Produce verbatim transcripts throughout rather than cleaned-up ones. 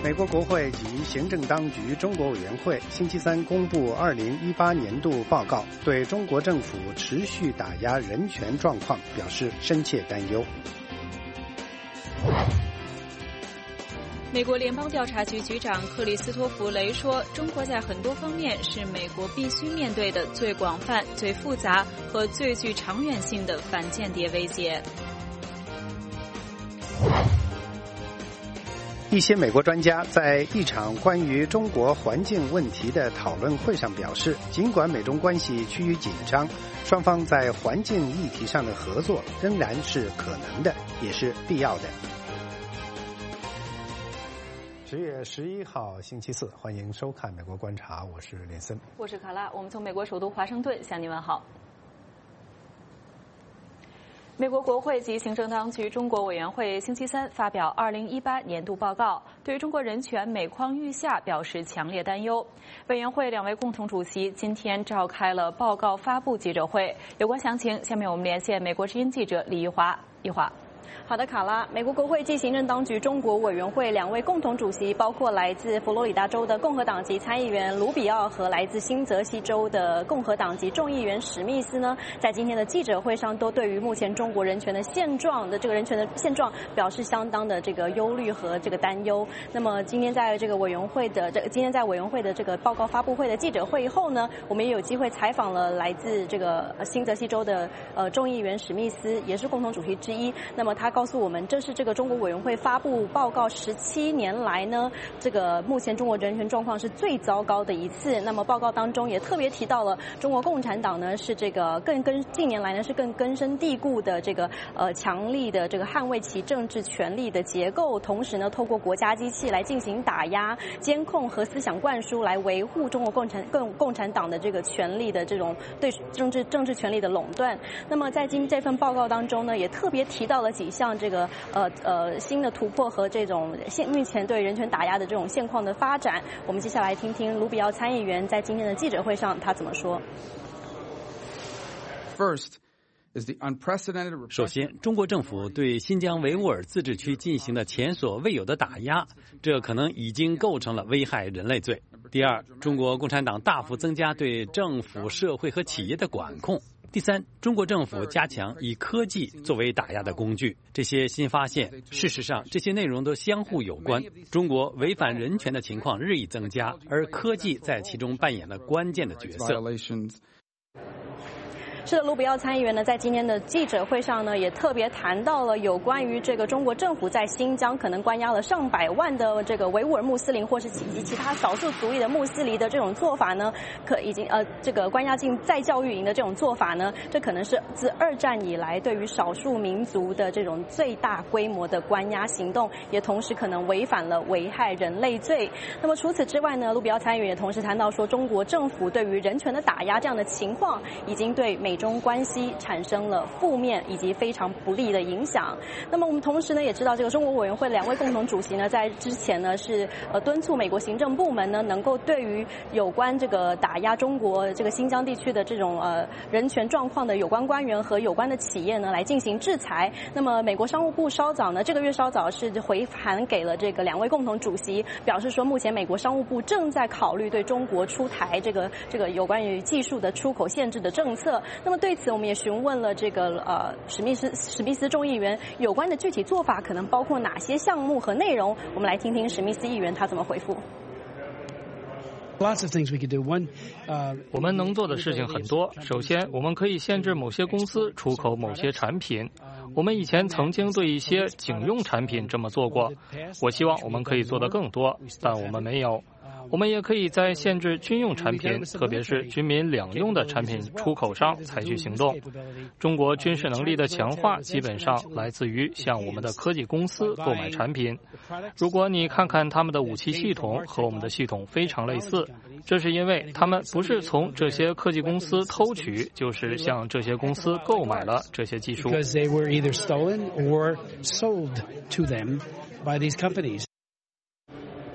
美国国会及行政当局中国委员会星期三公布二零一八年度报告，对中国政府持续打压人权状况表示深切担忧。 美国联邦调查局局长克里斯托弗雷说，中国在很多方面是美国必须面对的最广泛、最复杂和最具长远性的反间谍威胁。 一些美国专家在一场关于中国环境问题的讨论会上表示，尽管美中关系趋于紧张，双方在环境议题上的合作仍然是可能的，也是必要的。十月十一号星期四，欢迎收看《美国观察》，我是林森， 我是卡拉，我们从美国首都华盛顿向您问好。美国国会及行政当局中国委员会星期三发表二零一八年度报告，对中国人权每况愈下表示强烈担忧。委员会两位共同主席今天召开了报告发布记者会，有关详情，下面我们连线美国之音记者李玉华。玉华。 好的，卡拉。美国国会及行政当局中国委员会两位共同主席，包括来自佛罗里达州的共和党籍参议员卢比奥和来自新泽西州的共和党籍众议员史密斯呢，在今天的记者会上都对于目前中国人权的现状的这个人权的现状表示相当的这个忧虑和这个担忧。那么今天在这个委员会的这今天在委员会的这个报告发布会的记者会后呢，我们也有机会采访了来自这个新泽西州的呃众议员史密斯，也是共同主席之一。那么他告诉我们，这是这个中国委员会发布报告十七年来呢，这个目前中国人权状况是最糟糕的一次。那么报告当中也特别提到了中国共产党呢是这个更根近年来呢是更根深蒂固的这个呃强力的这个捍卫其政治权力的结构，同时呢透过国家机器来进行打压、监控和思想灌输，来维护中国共产共共产党的这个权力的这种对政治政治权力的垄断。那么在今这份报告当中呢，也特别提到了几项这个呃呃新的突破和这种现目前对人权打压的这种现况的发展。我们接下来听听卢比奥参议员在今天的记者会上他怎么说。 First is the unprecedented. 首先，中国政府对新疆维吾尔自治区进行的前所未有的打压，这可能已经构成了危害人类罪。第二，中国共产党大幅增加对政府、社会和企业的管控。第三，中国政府加强以科技作为打压的工具。这些新发现，事实上这些内容都相互有关。中国违反人权的情况日益增加，而科技在其中扮演了关键的角色。 是的，卢比奥参议员呢，在今天的记者会上呢，也特别谈到了有关于这个中国政府在新疆可能关押了上百万的这个维吾尔穆斯林或是以及其他少数族裔的穆斯林的这种做法呢，可已经呃这个关押进再教育营的这种做法呢，这可能是自二战以来对于少数民族的这种最大规模的关押行动，也同时可能违反了危害人类罪。那么除此之外呢，卢比奥参议员也同时谈到说，中国政府对于人权的打压这样的情况，已经对美中关系产生了负面以及非常不利的影响。那么我们同时呢也知道，这个中国委员会两位共同主席呢，在之前呢是呃敦促美国行政部门呢能够对于有关这个打压中国这个新疆地区的这种呃人权状况的有关官员和有关的企业呢来进行制裁。那么美国商务部稍早呢，这个月稍早是回函给了这个两位共同主席，表示说目前美国商务部正在考虑对中国出台这个这个有关于技术的出口限制的政策。那么对此我们也询问了这个呃史密斯史密斯众议员有关的具体做法可能包括哪些项目和内容，我们来听听史密斯议员他怎么回复。 Lots of things we could do. One, uh, 我们能做的事情很多。首先，我们可以限制某些公司出口某些产品。我们以前曾经对一些警用产品这么做过。我希望我们可以做得更多，但我们没有。我们也可以在限制军用产品，特别是军民两用的产品出口上采取行动。中国军事能力的强化基本上来自于向我们的科技公司购买产品。如果你看看他们的武器系统和我们的系统非常类似，这是因为他们不是从这些科技公司偷取，就是向这些公司购买了这些技术。 Because they were either stolen or sold to them by these companies.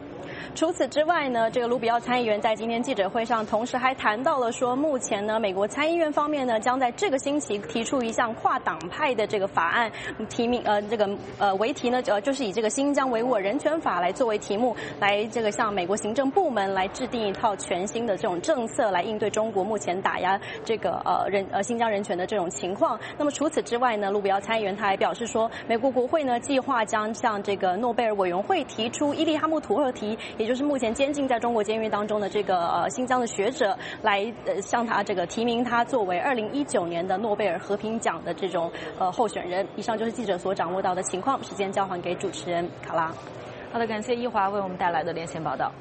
除此之外呢，这个卢比奥参议员在今天记者会上，同时还谈到了说，目前呢，美国参议院方面呢，将在这个星期提出一项跨党派的这个法案，提名呃这个呃为题呢，呃就是以这个新疆维吾尔人权法来作为题目，来这个向美国行政部门来制定一套全新的这种政策，来应对中国目前打压这个呃人呃新疆人权的这种情况。那么除此之外呢，卢比奥参议员他还表示说，美国国会呢计划将向这个诺贝尔委员会提出伊利哈木图赫提，也就是目前监禁在中国监狱当中的这个呃新疆的学者，来呃向他这个提名他作为二零一九年的诺贝尔和平奖的这种呃候选人。以上就是记者所掌握到的情况，时间交还给主持人卡拉。 好的，感谢一华为我们带来的连线报道。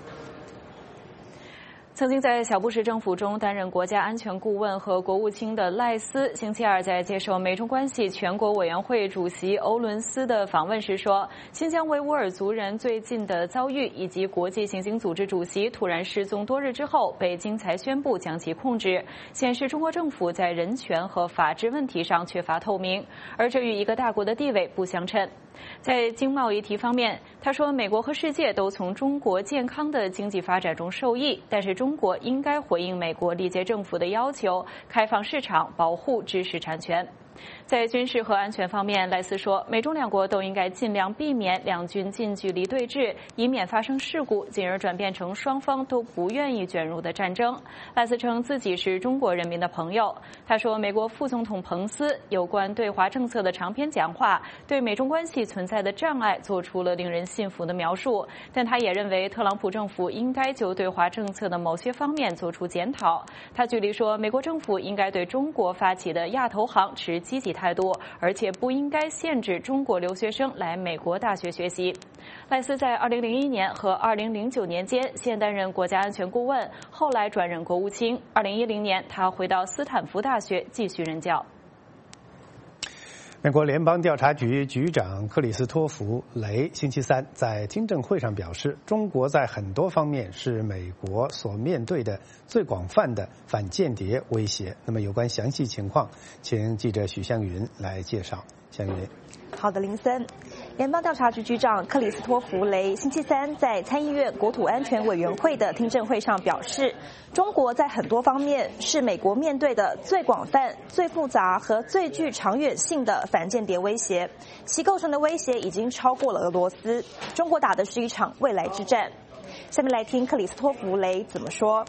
曾经在小布什政府中担任国家安全顾问和国务卿的赖斯，星期二在接受美中关系全国委员会主席欧伦斯的访问时说，新疆维吾尔族人最近的遭遇以及国际刑警组织主席突然失踪多日之后，北京才宣布将其控制，显示中国政府在人权和法治问题上缺乏透明，而这与一个大国的地位不相称。在经贸议题方面，他说，美国和世界都从中国健康的经济发展中受益，但是中国应该回应美国历届政府的要求，开放市场，保护知识产权。在军事和安全方面，赖斯说，美中两国都应该尽量避免两军近距离对峙，以免发生事故，进而转变成双方都不愿意卷入的战争。赖斯称自己是中国人民的朋友。他说，美国副总统彭斯有关对华政策的长篇讲话，对美中关系存在的障碍做出了令人信服的描述，但他也认为特朗普政府应该就对华政策的某些方面做出检讨。他举例说，美国政府应该对中国发起的亚投行持积极态度，而且不应该限制中国留学生来美国大学学习。赖斯在二零零一年和二零零九年间先担任国家安全顾问，后来转任国务卿。二零一零年，他回到斯坦福大学继续任教。 美国联邦调查局局长克里斯托弗·雷星期三在听证会上表示，中国在很多方面是美国所面对的最广泛的反间谍威胁。那么有关详细情况，请记者许向云来介绍。向云。 好的，林森。联邦调查局局长克里斯托弗·雷星期三在参议院国土安全委员会的听证会上表示，中国在很多方面是美国面对的最广泛、最复杂和最具长远性的反间谍威胁，其构成的威胁已经超过了俄罗斯。中国打的是一场未来之战。下面来听克里斯托弗·雷怎么说。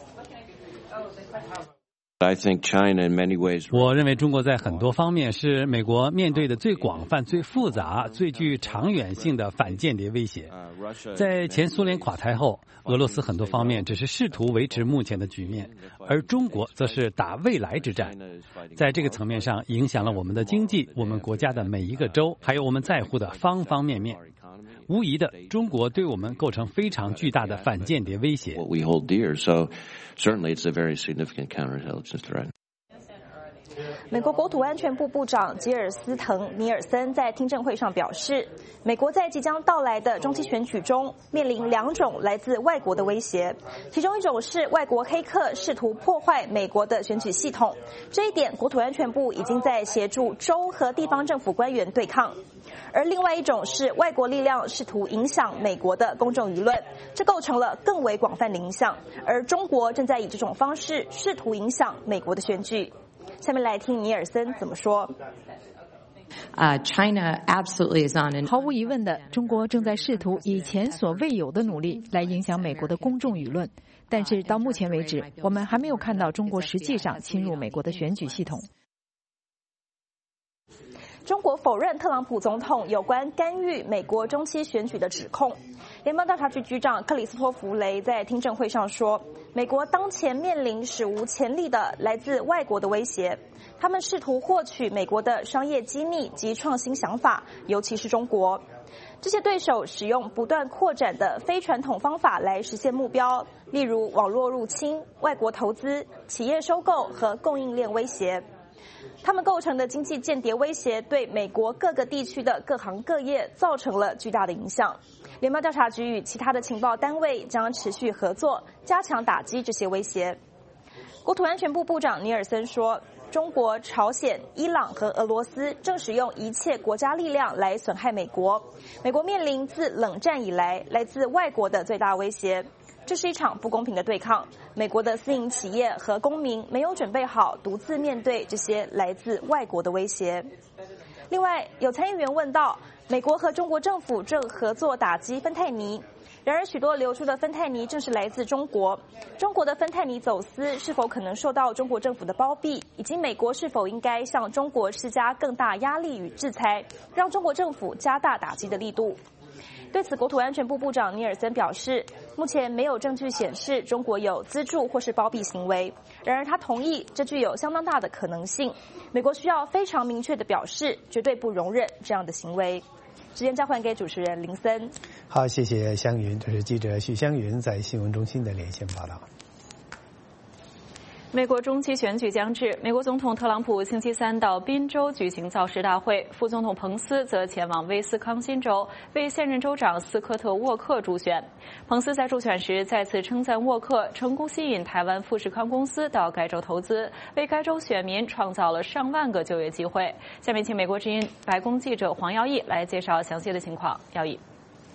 我认为中国在很多方面是美国面对的最广泛、最复杂、最具长远性的反间谍威胁。在前苏联垮台后，俄罗斯很多方面只是试图维持目前的局面，而中国则是打未来之战。在这个层面上，影响了我们的经济、我们国家的每一个州，还有我们在乎的方方面面。无疑的，中国对我们构成非常巨大的反间谍威胁。 美国国土安全部部长吉尔斯滕·尼尔森在听证会上表示，美国在即将到来的中期选举中面临两种来自外国的威胁，其中一种是外国黑客试图破坏美国的选举系统，这一点国土安全部已经在协助州和地方政府官员对抗。而另外一种是外国力量试图影响美国的公众舆论，这构成了更为广泛的影响，而中国正在以这种方式试图影响美国的选举。下面来听尼尔森怎么说。 Uh, China absolutely is on. 毫无疑问的，中国正在试图以前所未有的努力来影响美国的公众舆论，但是到目前为止，我们还没有看到中国实际上侵入美国的选举系统。 中国否认特朗普总统有关干预美国中期选举的指控。联邦调查局局长克里斯托弗·雷在听证会上说，美国当前面临史无前例的来自外国的威胁，他们试图获取美国的商业机密及创新想法，尤其是中国。这些对手使用不断扩展的非传统方法来实现目标，例如网络入侵、外国投资、企业收购和供应链威胁。他们构成的经济间谍威胁对美国各个地区的各行各业造成了巨大的影响。联邦调查局与其他的情报单位将持续合作，加强打击这些威胁。 国土安全部部长尼尔森说，中国、朝鲜、伊朗和俄罗斯正使用一切国家力量来损害美国。美国面临自冷战以来来自外国的最大威胁，这是一场不公平的对抗。美国的私营企业和公民没有准备好独自面对这些来自外国的威胁。另外，有参议员问到，美国和中国政府正合作打击芬太尼。然而，许多流出的芬太尼正是来自中国。中国的芬太尼走私是否可能受到中国政府的包庇，以及美国是否应该向中国施加更大压力与制裁，让中国政府加大打击的力度？对此，国土安全部部长尼尔森表示，目前没有证据显示中国有资助或是包庇行为。然而，他同意这具有相当大的可能性。美国需要非常明确的表示，绝对不容忍这样的行为。时间交还给主持人林森。 好，谢谢香云，这是记者许香云在新闻中心的连线报道。 美国中期选举将至，美国总统特朗普星期三到宾州举行造势大会，副总统彭斯则前往威斯康辛州为现任州长斯科特·沃克助选。彭斯在助选时再次称赞沃克成功吸引台湾富士康公司到该州投资，为该州选民创造了上万个就业机会。下面请美国之音白宫记者黄耀义来介绍详细的情况。耀义。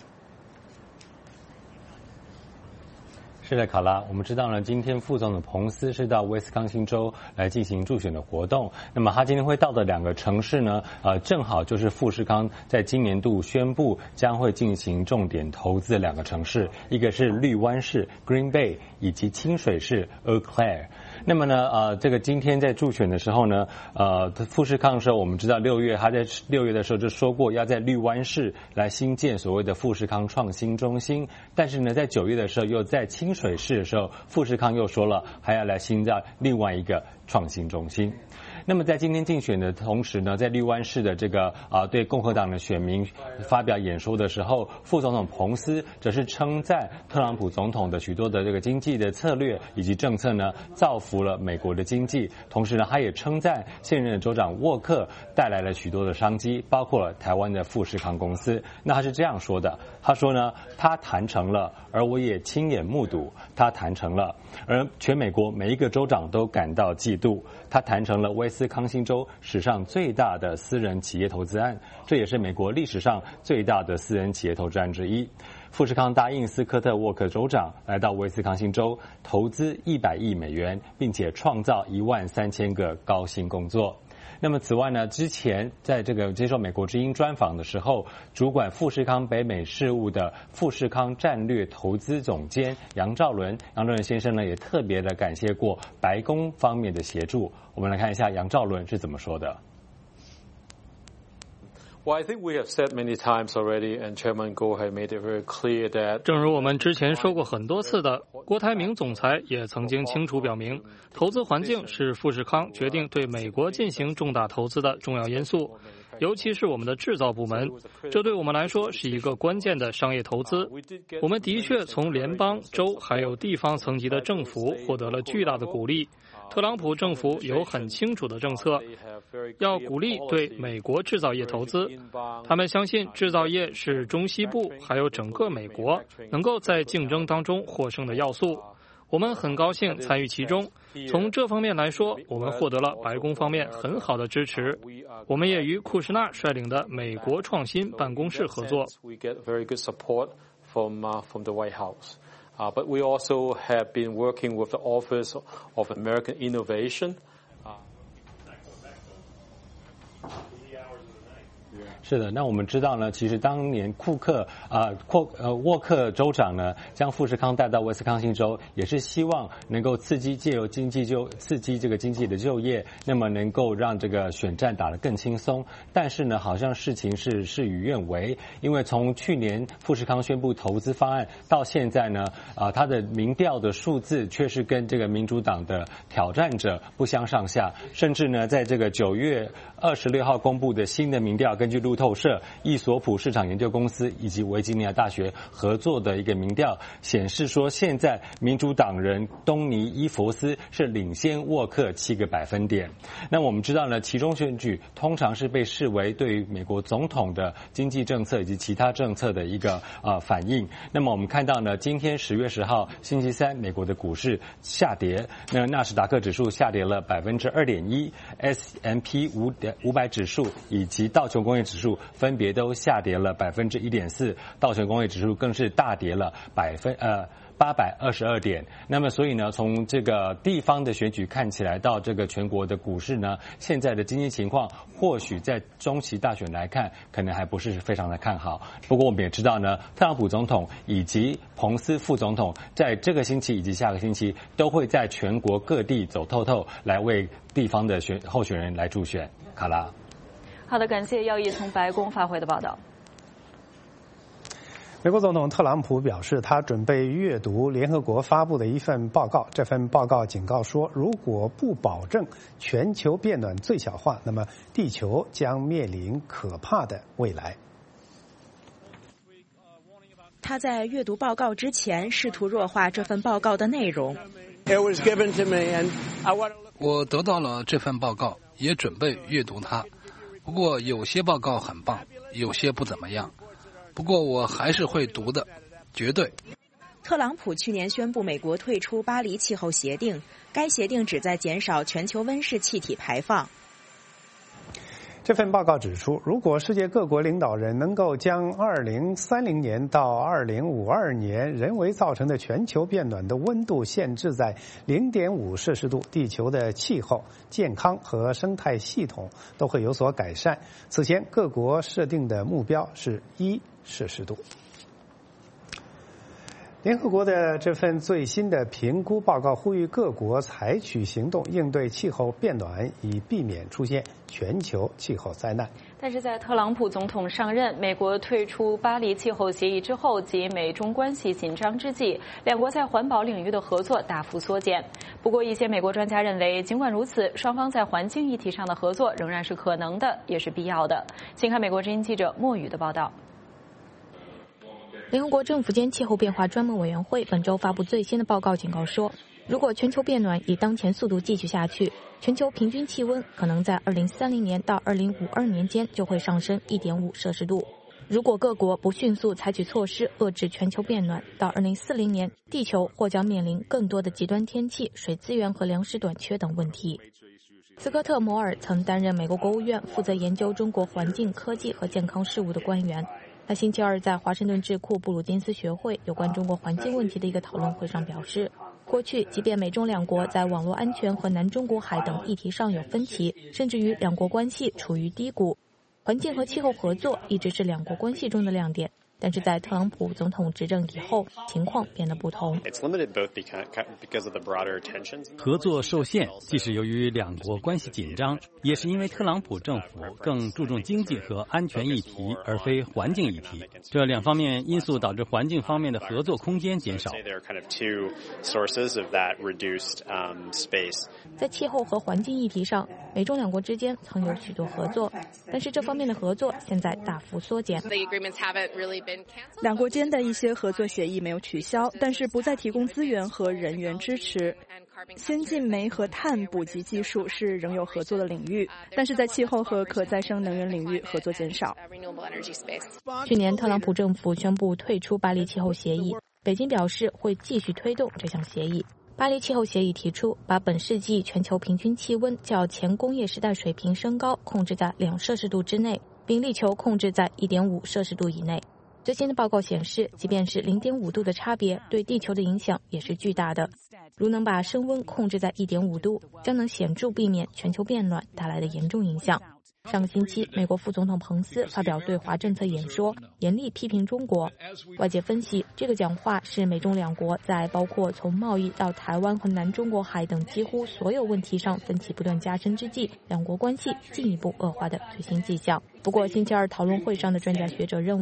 是的，卡拉，我们知道呢，今天副总统彭斯是到威斯康星州来进行助选的活动。那么他今天会到的两个城市呢，呃，正好就是富士康在今年度宣布将会进行重点投资的两个城市，一个是绿湾市 Green Bay 以及清水市 Eau Claire。那么呢，呃，这个今天在助选的时候呢，呃，富士康的时候，我们知道六月他在六月的时候就说过要在绿湾市来新建所谓的富士康创新中心，但是呢，在九月的时候又在清水市的时候，富士康又说了还要来新造另外一个创新中心。那么在今天竞选的同时呢，在绿湾市的这个啊、呃、对共和党的选民发表演说的时候，副总统彭斯则是称赞特朗普总统的许多的这个经济的策略以及政策呢，造福了美国的经济。同时呢，他也称赞现任的州长沃克带来了许多的商机，包括了台湾的富士康公司。那他是这样说的，他说呢，他谈成了，而我也亲眼目睹他谈成了，而全美国每一个州长都感到嫉妒。他谈成了威斯康星州史上最大的私人企业投资案，这也是美国历史上最大的私人企业投资案之一。富士康答应斯科特·沃克州长来到威斯康星州投资一百亿美元，并且创造一万三千个高薪工作。那么此外呢，之前在这个接受美国之音专访的时候，主管富士康北美事务的富士康战略投资总监杨兆伦，杨兆伦先生呢也特别的感谢过白宫方面的协助。我们来看一下杨兆伦是怎么说的。 Well, I think we have said many times already, and Chairman Goh had made it very clear that. 正如我们之前说过很多次的，郭台铭总裁也曾经清楚表明，投资环境是富士康决定对美国进行重大投资的重要因素，尤其是我们的制造部门，这对我们来说是一个关键的商业投资。我们的确从联邦、州还有地方层级的政府获得了巨大的鼓励。特朗普政府有很清楚的政策，要鼓励对美国制造业投资。他们相信制造业是中西部还有整个美国能够在竞争当中获胜的要素。我们很高兴参与其中。从这方面来说，我们获得了白宫方面很好的支持。我们也与库什纳率领的美国创新办公室合作。 Uh, but we also have been working with the Office of American Innovation. 是的，那我们知道呢，其实当年库克啊库呃沃克州长呢，将富士康带到威斯康星州，也是希望能够刺激借由经济就刺激这个经济的就业，那么能够让这个选战打得更轻松。但是呢，好像事情是事与愿违，因为从去年富士康宣布投资方案到现在呢，啊，它的民调的数字却是跟这个民主党的挑战者不相上下，甚至呢，在这个九月二十六号公布的新的民调，根据路路透社、易索普市场研究公司以及维吉尼亚大学合作的一个民调显示说，现在民主党人东尼伊佛斯是领先沃克七个百分点。那我们知道呢，期中选举通常是被视为对于美国总统的经济政策以及其他政策的一个呃反应。那么我们看到呢，今天十月十号星期三，美国的股市下跌，那纳斯达克指数下跌了百分之二点一 ，S and P 五五百指数以及道琼工业指数分别都下跌了百分之一点四，道琼工业指数更是大跌了百分呃。八百二十二点。那么，所以呢，从这个地方的选举看起来，到这个全国的股市呢，现在的经济情况，或许在中期大选来看，可能还不是非常的看好。不过，我们也知道呢，特朗普总统以及彭斯副总统在这个星期以及下个星期都会在全国各地走透透，来为地方的选候选人来助选。卡拉， 好的，感谢耀义从白宫发回的报道。 美国总统特朗普表示，他准备阅读联合国发布的一份报告。这份报告警告说，如果不保证全球变暖最小化，那么地球将面临可怕的未来。 他在阅读报告之前，试图弱化这份报告的内容。 我得到了这份报告，也准备阅读它。不过，有些报告很棒，有些不怎么样。不过我还是会读的，绝对。 特朗普去年宣布美国退出巴黎气候协定，该协定旨在减少全球温室气体排放。 这份报告指出，如果世界各国领导人能够将二零三零年到二零五二年人为造成的全球变暖的温度限制在零点五摄氏度，地球的气候、健康和生态系统都会有所改善。此前各国设定的目标是一摄氏度。联合国的这份最新的评估报告呼吁各国采取行动应对气候变暖，以避免出现全球气候灾难。 但是在特朗普总统上任、美国退出巴黎气候协议之后及美中关系紧张之际，两国在环保领域的合作大幅缩减。不过，一些美国专家认为，尽管如此，双方在环境议题上的合作仍然是可能的，也是必要的。请看美国之音记者莫宇的报道。 联合国政府间气候变化专门委员会本周发布最新的报告，警告说，如果全球变暖以当前速度继续下去，全球平均气温可能在二零三零年到二零五二年间就会上升 一点五摄氏度。如果各国不迅速采取措施遏制全球变暖，到二零四零年，地球或将面临更多的极端天气、水资源和粮食短缺等问题。斯科特·摩尔曾担任美国国务院负责研究中国环境、科技和健康事务的官员。他星期二在华盛顿智库布鲁金斯学会有关中国环境问题的一个讨论会上表示，过去即便美中两国在网络安全和南中国海等议题上有分歧，甚至于两国关系处于低谷，环境和气候合作一直是两国关系中的亮点。但是在特朗普总统执政以后，情况变得不同。 合作受限，既是由于两国关系紧张，也是因为特朗普政府更注重经济和安全议题，而非环境议题。这两方面因素导致环境方面的合作空间减少。 在气候和环境议题上，美中两国之间曾有许多合作，但是这方面的合作现在大幅缩减。 两国间的一些合作协议没有取消，但是不再提供资源和人员支持。先进煤和碳捕集技术是仍有合作的领域，但是在气候和可再生能源领域合作减少。 去年特朗普政府宣布退出巴黎气候协议，北京表示会继续推动这项协议。巴黎气候协议提出，把本世纪全球平均气温较前工业时代水平升高控制在两摄氏度之内，并力求控制在 一点五摄氏度以内。最新的报告显示，即便是 零点五度的差别，对地球的影响也是巨大的。如能把升温控制在 一点五度，将能显著避免全球变暖带来的严重影响。上个星期，美国副总统彭斯发表对华政策演说，严厉批评中国。外界分析，这个讲话是美中两国在包括从贸易到台湾和南中国海等几乎所有问题上分歧不断加深之际，两国关系进一步恶化的最新迹象。不过，星期二讨论会上的专家学者认为，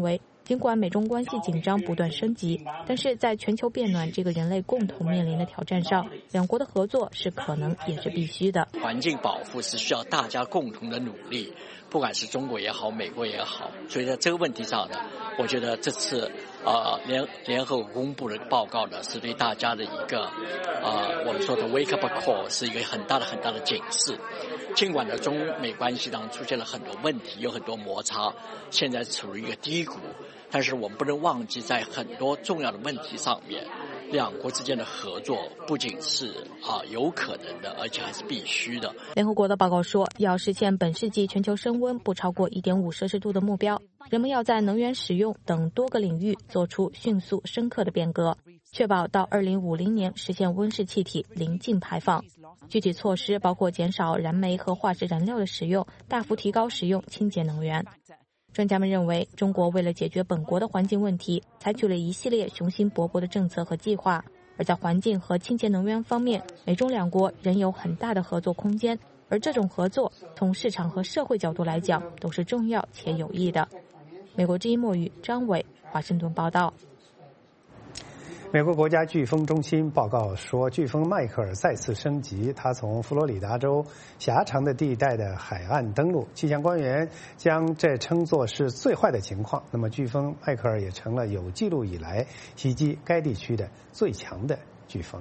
尽管美中关系紧张不断升级，但是在全球变暖这个人类共同面临的挑战上，两国的合作是可能也是必须的。 环境保护是需要大家共同的努力，不管是中国也好，美国也好。所以在这个问题上呢，我觉得这次呃联联合国公布的报告呢，是对大家的一个呃我们说的 wake up call， 是一个很大的很大的警示。尽管呢中美关系当中出现了很多问题，有很多摩擦，现在处于一个低谷。但是我们不能忘记，在很多重要的问题上面，两国之间的合作不仅是啊有可能的，而且还是必须的。 联合国的报告说，要实现本世纪全球升温不超过 一点五摄氏度的目标，人们要在能源使用等多个领域做出迅速深刻的变革，确保到二零五零年实现温室气体零净排放。具体措施包括减少燃煤和化石燃料的使用，大幅提高使用清洁能源。专家们认为，中国为了解决本国的环境问题，采取了一系列雄心勃勃的政策和计划。而在环境和清洁能源方面，美中两国仍有很大的合作空间，而这种合作从市场和社会角度来讲都是重要且有益的。美国之音墨语张伟华盛顿报道。 美国国家飓风中心报告说，飓风迈克尔再次升级，它从佛罗里达州狭长的地带的海岸登陆。气象官员将这称作是最坏的情况。那么，飓风迈克尔也成了有记录以来袭击该地区的最强的飓风。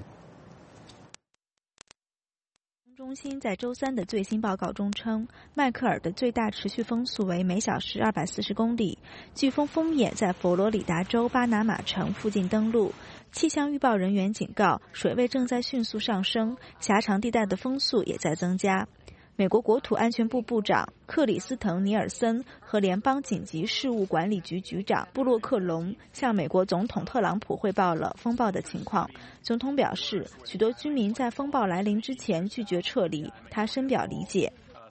中心在周三的最新报告中称，迈克尔的最大持续风速为每小时二百四十公里，飓风锋面在佛罗里达州巴拿马城附近登陆。气象预报人员警告，水位正在迅速上升，狭长地带的风速也在增加。美国国土安全部部长克里斯滕·尼尔森和联邦紧急事务管理局局长布洛克龙向美国总统特朗普汇报了风暴的情况。总统表示，许多居民在风暴来临之前拒绝撤离，他深表理解。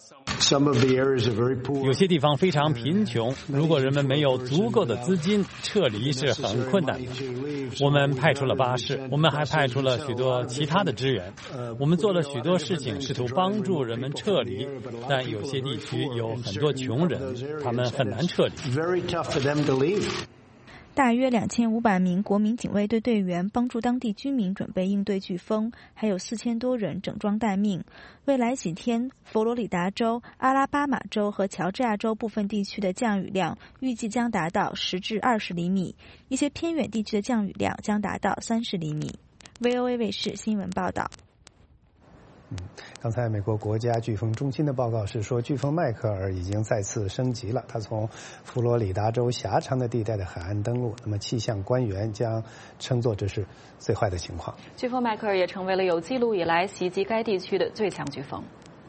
有些地方非常贫穷，如果人们没有足够的资金，撤离是很困难的。我们派出了巴士，我们还派出了许多其他的支援。我们做了许多事情，试图帮助人们撤离，但有些地区有很多穷人，他们很难撤离。 大约两千五百名国民警卫队队员帮助当地居民准备应对飓风，还有四千多人整装待命。未来几天，佛罗里达州、阿拉巴马州和乔治亚州部分地区的降雨量预计将达到十至二十厘米，一些偏远地区的降雨量将达到三十厘米。V O A 卫视新闻报道。 嗯，刚才美国国家飓风中心的报告是说，飓风迈克尔已经再次升级了，它从佛罗里达州狭长的地带的海岸登陆。那么气象官员将称作这是最坏的情况。 飓风迈克尔也成为了有记录以来袭击该地区的最强飓风。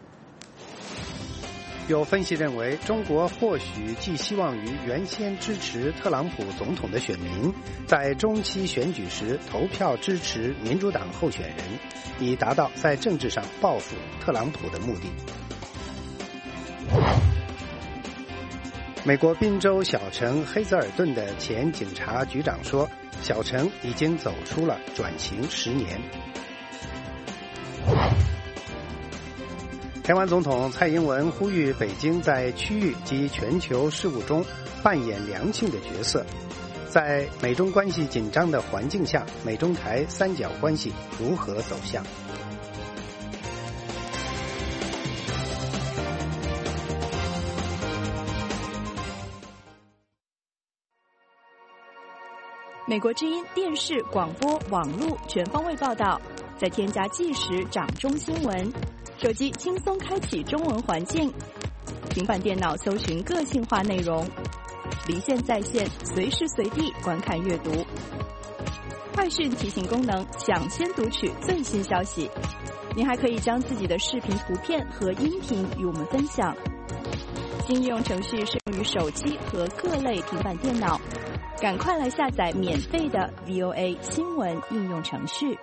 有分析认为，中国或许寄希望于原先支持特朗普总统的选民在中期选举时投票支持民主党候选人，以达到在政治上报复特朗普的目的。美国宾州小城黑泽尔顿的前警察局长说，小城已经走出了转型十年。台湾总统蔡英文呼吁北京在区域及全球事务中扮演良性的角色。在美中关系紧张的环境下，美中台三角关系如何走向？ 美国之音电视、广播、网络全方位报道，再添加即时掌中新闻。手机轻松开启中文环境，平板电脑搜寻个性化内容，离线在线，随时随地观看阅读。快讯提醒功能，抢先读取最新消息。您还可以将自己的视频、图片和音频与我们分享。新应用程序适用于手机和各类平板电脑，赶快来下载免费的 V O A 新闻应用程序。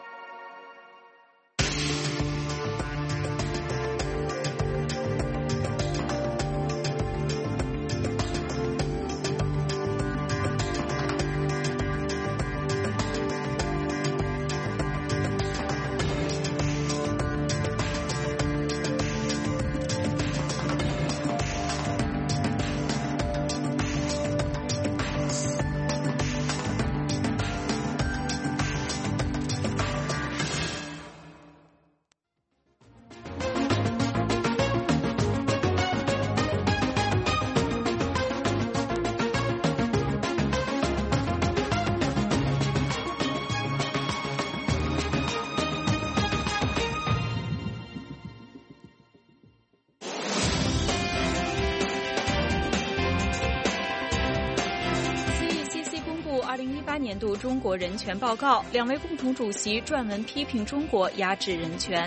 八年度中国人权报告，两位共同主席撰文批评中国压制人权。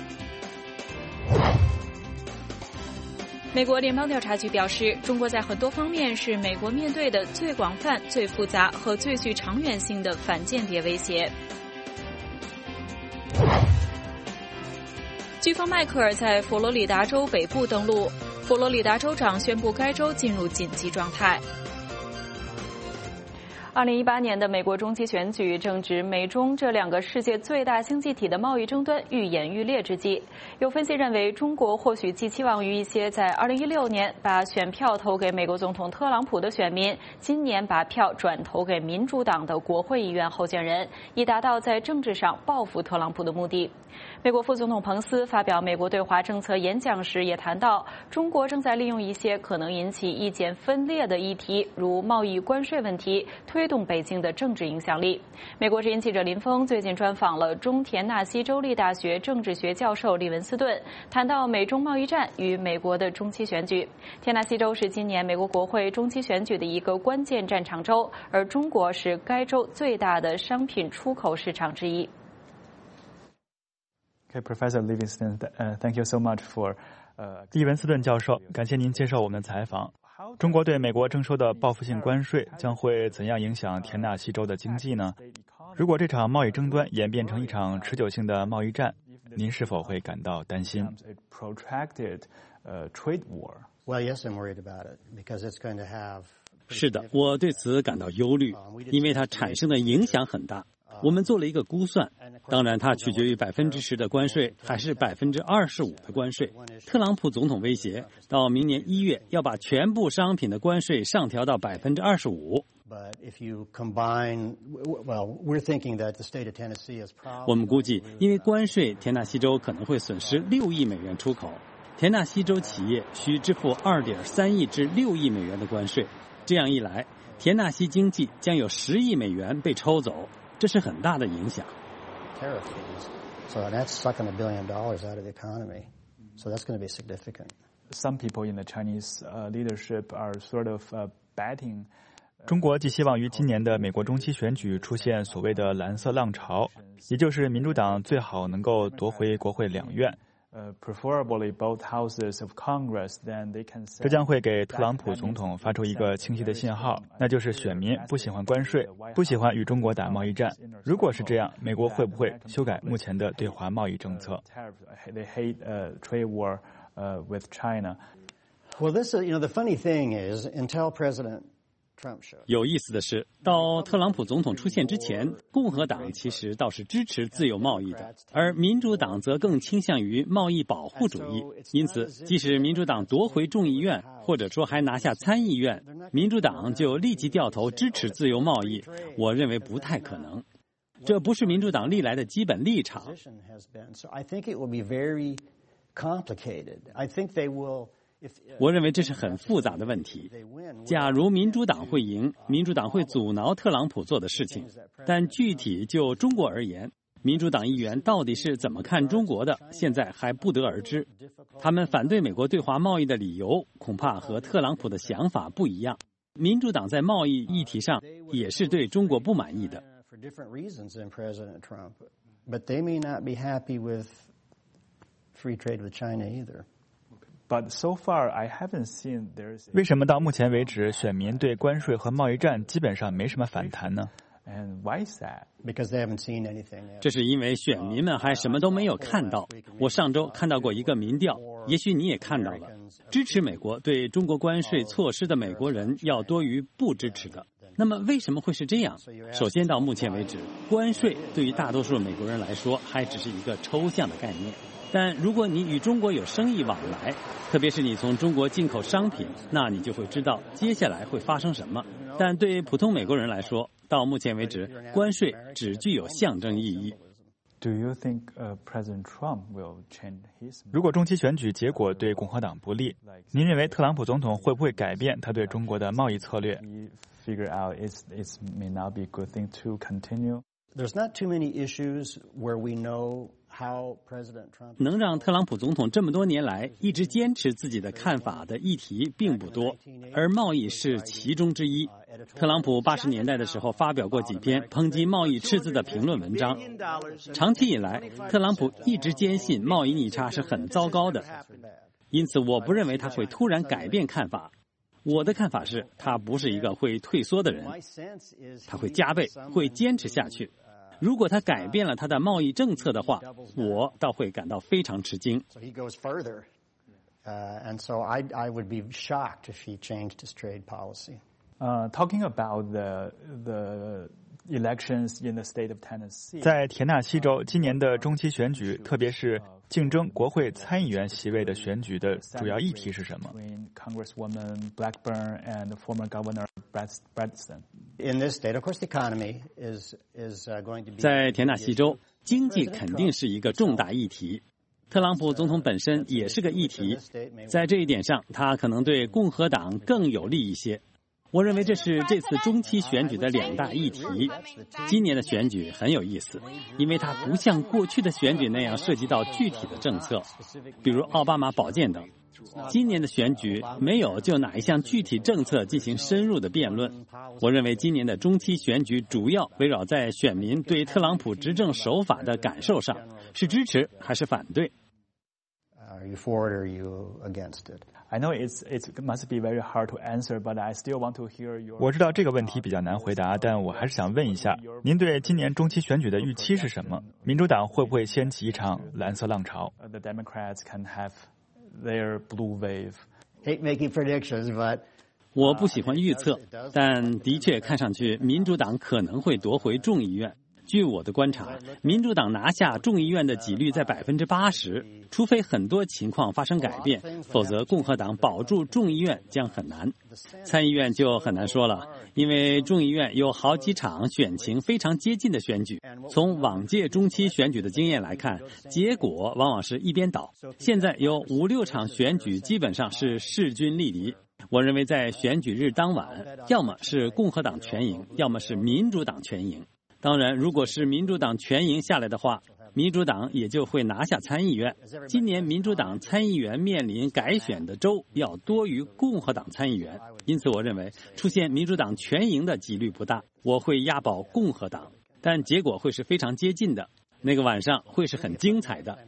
美国联邦调查局表示，中国在很多方面是美国面对的最广泛、最复杂和最具长远性的反间谍威胁。飓风迈克尔在佛罗里达州北部登陆，佛罗里达州长宣布该州进入紧急状态。二零一八年的美国中期选举正值美中这两个世界最大经济体的贸易争端愈演愈烈之际，有分析认为，中国或许寄期望于一些在二零一六年把选票投给美国总统特朗普的选民，今年把票转投给民主党的国会议员候选人，以达到在政治上报复特朗普的目的。美国副总统彭斯发表美国对华政策演讲时也谈到，中国正在利用一些可能引起意见分裂的议题，如贸易关税问题，推动北京的政治影响力。美国之音记者林峰最近专访了中田纳西州立大学政治学教授利文斯顿，谈到美中贸易战与美国的中期选举。田纳西州是今年美国国会中期选举的一个关键战场州，而中国是该州最大的商品出口市场之一。 Okay, Professor Livingston, uh, thank you so much for. 利文斯顿教授，感谢您接受我们的采访。中国对美国征收的报复性关税将会怎样影响田纳西州的经济呢？如果这场贸易争端演变成一场持久性的贸易战，您是否会感到担心？ Well, yes, I'm worried about it because it's going to have. 是的，我对此感到忧虑，因为它产生的影响很大。我们做了一个估算，当然它取决于百分之十的关税还是百分之二十五的关税。特朗普总统威胁到明年一月要把全部商品的关税上调到百分之二十五。我们估计，因为关税，田纳西州可能会损失六亿美元出口。田纳西州企业需支付二点三亿至六亿美元的关税，这样一来，田纳西经济将有十亿美元被抽走。这是很大的影响。 So that's sucking a billion dollars out of the economy. So that's going to be significant. Some people in the Chinese uh, leadership are sort of uh, betting. 中国寄希望于今年的美国中期选举出现所谓的蓝色浪潮，也就是民主党最好能够夺回国会两院。Uh, preferably both houses of Congress, then they can say. 这将会给特朗普总统发出一个清晰的信号，那就是选民不喜欢关税，不喜欢与中国打贸易战。如果是这样，美国会不会修改目前的对华贸易政策？ They hate a trade war uh, with China. Well, this is, you know, the funny thing is, until President Trump 有意思的是，到特朗普总统出现之前，共和党其实倒是支持自由贸易的，而民主党则更倾向于贸易保护主义。因此，即使民主党夺回众议院，或者说还拿下参议院，民主党就立即掉头支持自由贸易，我认为不太可能。这不是民主党历来的基本立场。我认为这是很复杂的问题。假如民主党会赢，民主党会阻挠特朗普做的事情，但具体就中国而言，民主党议员到底是怎么看中国的，现在还不得而知。他们反对美国对华贸易的理由恐怕和特朗普的想法不一样。民主党在贸易议题上也是对中国不满意的。 But so far, I haven't seen there's. 为什么到目前为止，选民对关税和贸易战基本上没什么反弹呢？ And why is that? Because they haven't seen anything. 这是因为选民们还什么都没有看到。我上周看到过一个民调，也许你也看到了，支持美国对中国关税措施的美国人要多于不支持的。那么为什么会是这样？首先，到目前为止，关税对于大多数美国人来说还只是一个抽象的概念。但如果你与中国有生意往来，特别是你从中国进口商品，那你就会知道接下来会发生什么。但对普通美国人来说，到目前为止，关税只具有象征意义。 Do you think, uh, President Trump will change his? 如果中期选举结果对共和党不利，您认为特朗普总统会不会改变他对中国的贸易策略？ Figure out it it may not be a good thing to continue. There's not too many issues where we know 能让特朗普总统这么多年来一直坚持自己的看法的议题并不多，而贸易是其中之一。特朗普八十年代的时候发表过几篇抨击贸易赤字的评论文章。长期以来，特朗普一直坚信贸易逆差是很糟糕的，因此我不认为他会突然改变看法。我的看法是，他不是一个会退缩的人，他会加倍，会坚持下去。如果他改变了他的贸易政策的话，我倒会感到非常吃惊。 Uh, talking about the the elections in the state of Tennessee， 在田纳西州今年的中期选举，特别是竞争国会参议员席位的选举的主要议题是什么 ？Congresswoman Blackburn and former Governor Bradson. In this state, of course, the economy is is going to be. 在田纳西州，经济肯定是一个重大议题。特朗普总统本身也是个议题，在这一点上，他可能对共和党更有利一些。我认为这是这次中期选举的两大议题。今年的选举很有意思，因为它不像过去的选举那样涉及到具体的政策，比如奥巴马保健等。今年的选举没有就哪一项具体政策进行深入的辩论。我认为今年的中期选举主要围绕在选民对特朗普执政手法的感受上，是支持还是反对。 Are you for it or are you against it? I know it's it must be very hard to answer, but I still want to hear your. 我知道这个问题比较难回答，但我还是想问一下，您对今年中期选举的预期是什么？民主党会不会掀起一场蓝色浪潮 ？The Democrats can have their blue wave. Hate making predictions, but. 我不喜欢预测，但的确看上去民主党可能会夺回众议院。据我的观察，民主党拿下众议院的几率在百分之八十，除非很多情况发生改变，否则共和党保住众议院将很难。参议院就很难说了，因为众议院有好几场选情非常接近的选举。从往届中期选举的经验来看，结果往往是一边倒。现在有五六场选举基本上是势均力敌。我认为在选举日当晚，要么是共和党全赢，要么是民主党全赢。当然，如果是民主党全赢下来的话，民主党也就会拿下参议院。今年民主党参议员面临改选的州要多于共和党参议员，因此我认为出现民主党全赢的几率不大。我会押宝共和党，但结果会是非常接近的。那个晚上会是很精彩的。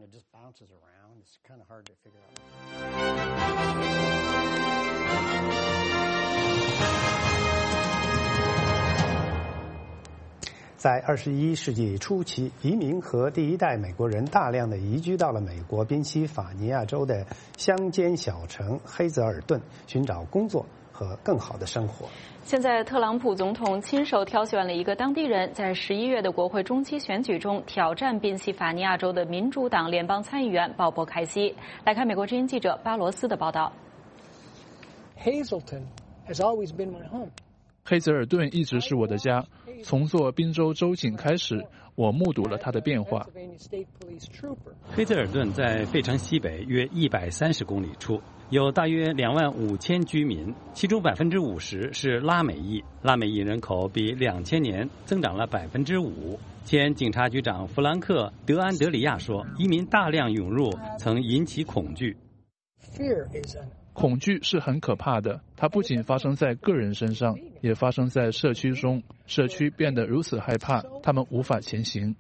在二十一世纪初期，移民和第一代美国人大量的移居到了美国宾夕法尼亚州的乡间小城黑泽尔顿，寻找工作和更好的生活。 现在，特朗普总统亲手挑选了一个当地人，在十一月的国会中期选举中挑战宾夕法尼亚州的民主党联邦参议员鲍勃·凯西。来看美国之音记者巴罗斯的报道。 Hazleton has always been my home. 黑泽尔顿一直是我的家，从做宾州州警开始，我目睹了它的变化。 黑泽尔顿在费城西北约一百三十公里处，有大约两万五千居民，其中百分之五十是拉美裔。拉美裔人口比两千年增长了百分之五。前警察局长弗兰克·德安德里亚说，移民大量涌入曾引起恐惧。 恐惧是很可怕的，它不仅发生在个人身上，也发生在社区中。社区变得如此害怕，他们无法前行。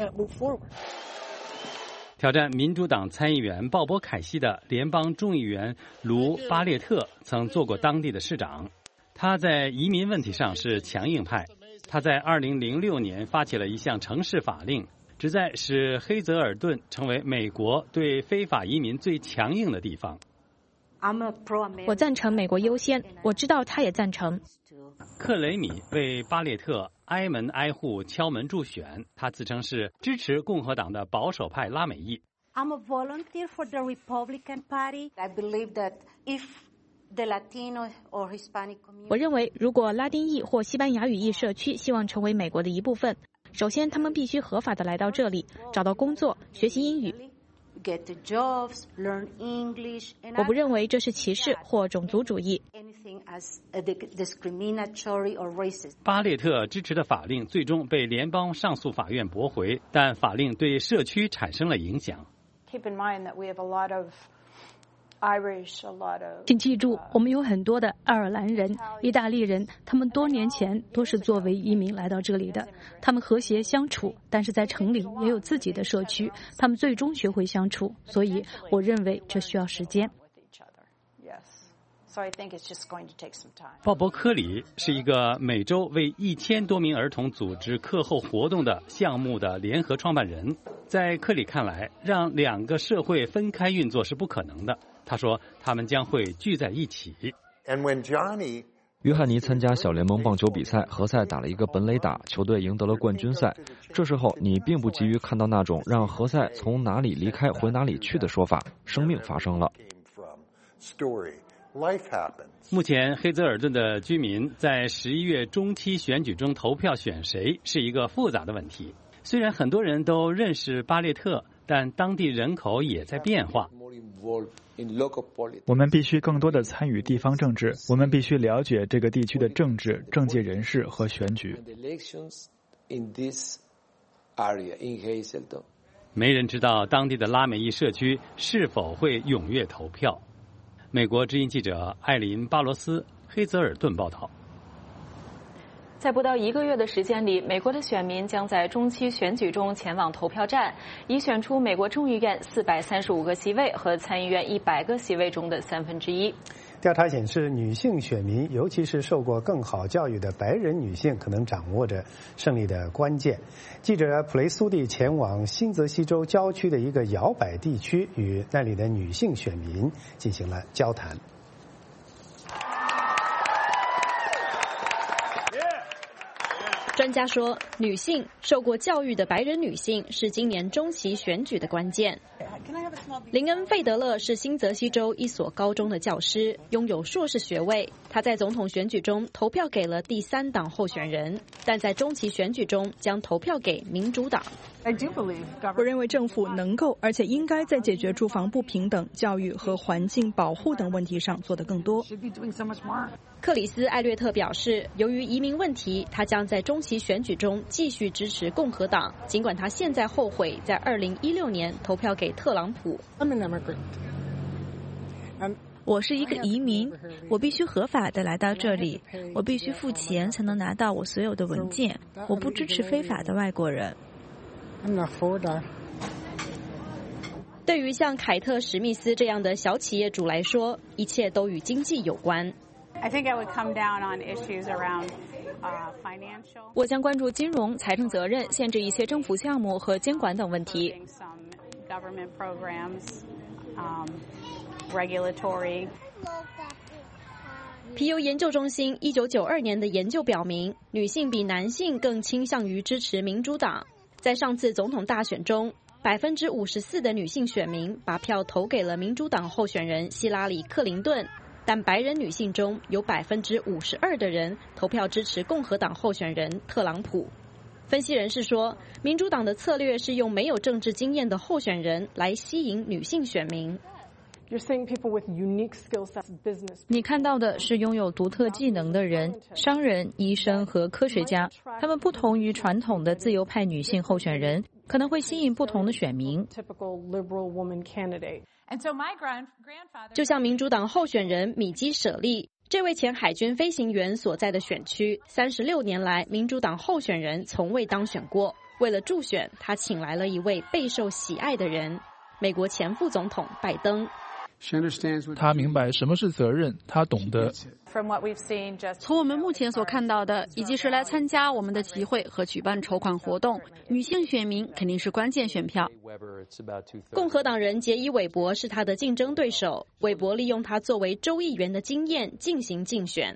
挑战民主党参议员鲍勃·凯西的联邦众议员卢·巴列特曾做过当地的市长，他在移民问题上是强硬派。他在二零零六年发起了一项城市法令，旨在使黑泽尔顿成为美国对非法移民最强硬的地方。 我赞成美国优先，我知道他也赞成。 克雷米为巴列特挨门挨户敲门助选，他自称是支持共和党的保守派拉美裔。 I'm a volunteer for the Republican Party. I believe that if the Latino or Hispanic community. 我认为，如果拉丁裔或西班牙语裔社区希望成为美国的一部分，首先他们必须合法的来到这里，找到工作，学习英语。 我不认为这是歧视或种族主义。 巴列特支持的法令最终被联邦上诉法院驳回，但法令对社区产生了影响。 请记住，我们有很多的爱尔兰人、意大利人，他们多年前都是作为移民来到这里的。他们和谐相处，但是在城里也有自己的社区，他们最终学会相处。所以，我认为这需要时间。 鲍勃·科里是一个每周为一千多名儿童组织课后活动的项目的联合创办人。在科里看来，让两个社会分开运作是不可能的。他说，他们将会聚在一起。 约翰尼参加小联盟棒球比赛，和赛打了一个本垒打，球队赢得了冠军赛。这时候，你并不急于看到那种让何塞从哪里离开回哪里去的说法，生命发生了。 目前，黑泽尔顿的居民在十一月中期选举中投票选谁是一个复杂的问题。虽然很多人都认识巴列特，但当地人口也在变化。 我们必须更多的参与地方政治，我们必须了解这个地区的政治、政界人士和选举。 没人知道当地的拉美裔社区是否会踊跃投票。美国之音记者艾琳·巴罗斯，黑泽尔顿报道。 在不到一个月的时间里，美国的选民将在中期选举中前往投票站，以选出美国众议院四百三十五个席位和参议院一百个席位中的三分之一。 调查显示，女性选民，尤其是受过更好教育的白人女性，可能掌握着胜利的关键。记者普雷苏蒂前往新泽西州郊区的一个摇摆地区，与那里的女性选民进行了交谈。 专家说，女性受过教育的白人女性是今年中期选举的关键。林恩·费德勒是新泽西州一所高中的教师，拥有硕士学位。他在总统选举中投票给了第三党候选人，但在中期选举中将投票给民主党。 我认为政府能够，而且应该在解决住房不平等、教育和环境保护等问题上做得更多。 克里斯·艾略特表示，由于移民问题，他将在中期选举中继续支持共和党，尽管他现在后悔在二零一六年投票给特朗普。 我是一个移民，我必须合法的来到这里，我必须付钱才能拿到我所有的文件。我不支持非法的外国人。 对于像凯特·史密斯这样的小企业主来说，一切都与经济有关。 我将关注金融、财政责任、限制一些政府项目和监管等问题。 皮尤研究中心一九九二年的研究表明，女性比男性更倾向于支持民主党。在上次总统大选中，百分之五十四的女性选民把票投给了民主党候选人希拉里·克林顿，但白人女性中有百分之五十二的人投票支持共和党候选人特朗普。分析人士说，民主党的策略是用没有政治经验的候选人来吸引女性选民。 你看到的是拥有独特技能的人，商人、医生和科学家。他们不同于传统的自由派女性候选人，可能会吸引不同的选民。 就像民主党候选人米基·舍利，这位前海军飞行员所在的选区，三十六年来民主党候选人从未当选过。为了助选，他请来了一位备受喜爱的人——美国前副总统拜登。 他明白什么是责任，他懂得。 从我们目前所看到的，以及是来参加我们的集会和举办筹款活动，女性选民肯定是关键选票。 共和党人杰伊·韦伯是他的竞争对手。韦伯利用他作为州议员的经验进行竞选。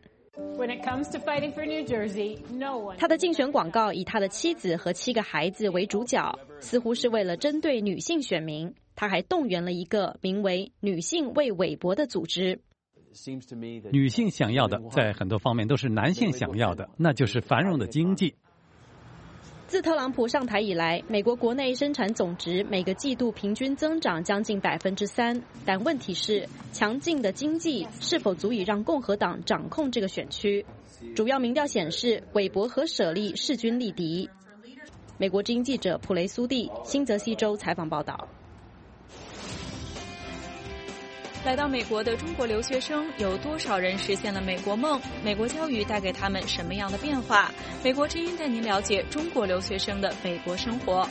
他的竞选广告以他的妻子和七个孩子为主角，似乎是为了针对女性选民。他还动员了一个名为“女性为韦伯”的组织。 女性想要的，在很多方面都是男性想要的，那就是繁荣的经济。 自特朗普上台以来，美国国内生产总值每个季度平均增长将近百分之三，但问题是，强劲的经济是否足以让共和党掌控这个选区？主要民调显示，韦伯和舍利势均力敌。美国之音记者普雷苏蒂，新泽西州采访报道。 来到美国的中国留学生有多少人实现了美国梦？美国教育带给他们什么样的变化？美国之音带您了解中国留学生的美国生活。